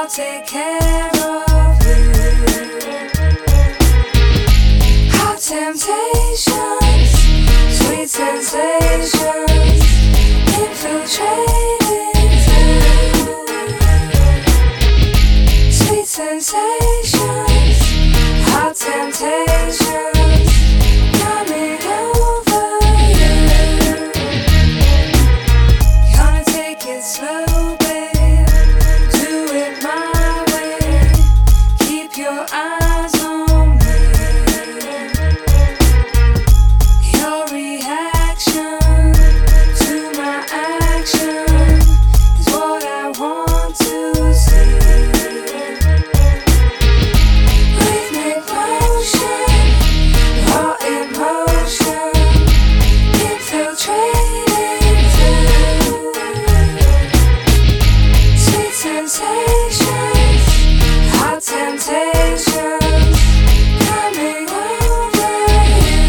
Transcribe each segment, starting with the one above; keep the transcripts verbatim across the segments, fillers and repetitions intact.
take care of you. Hot temptations, sweet sensations, infiltrating through. Sweet sensations, hot temptations, coming over you. Gonna take it slow. Your eyes on me. Your reaction to my action is what I want to see. Rhythmic motion, raw emotion, infiltrating through. Sweet sensations, hot temptations, coming over you.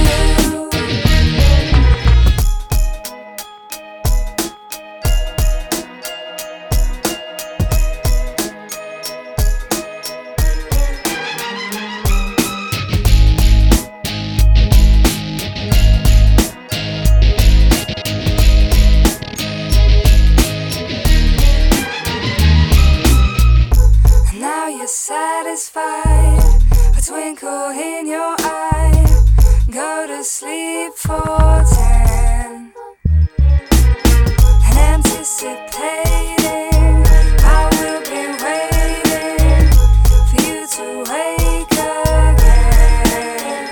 Now you're satisfied, a twinkle in your eye. Go to sleep for ten, and anticipating I will be waiting for you to wake again.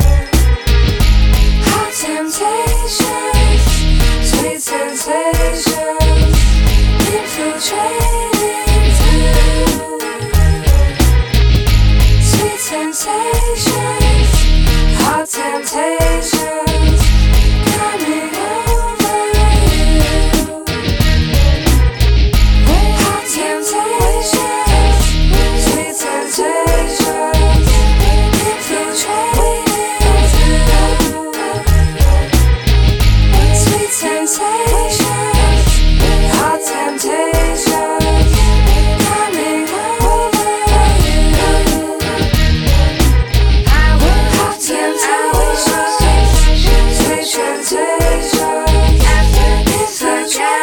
Hot temptations, sweet sensations, infiltrating through. Sensations, hot temptations, coming over you. Hot temptations, sweet sensations, infiltrating through. Sweet sensations, hot temptations, coming over you.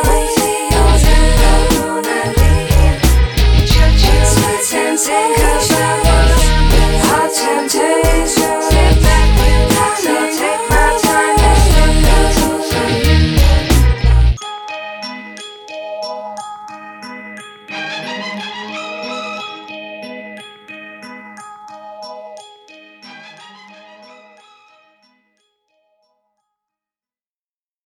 Sensation.